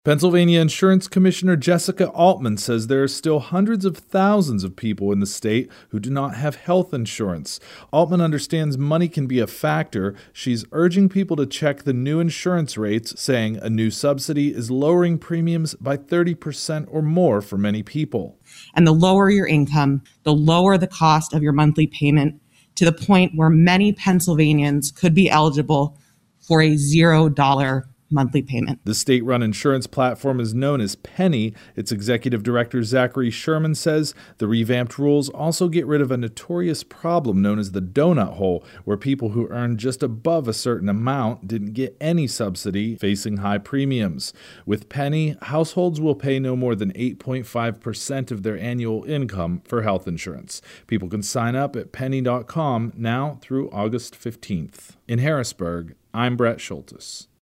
Pennsylvania Insurance Commissioner Jessica Altman says there are still hundreds of thousands of people in the state who do not have health insurance. Altman understands money can be a factor. She's urging people to check the new insurance rates, saying a new subsidy is lowering premiums by 30% or more for many people. And the lower your income, the lower the cost of your monthly payment, to the point where many Pennsylvanians could be eligible for a $0 monthly payment. The state-run insurance platform is known as Penny. Its executive director, Zachary Sherman, says the revamped rules also get rid of a notorious problem known as the donut hole, where people who earn just above a certain amount didn't get any subsidy, facing high premiums. With Penny, households will pay no more than 8.5% of their annual income for health insurance. People can sign up at penny.com now through August 15th. In Harrisburg, I'm Brett Schultes.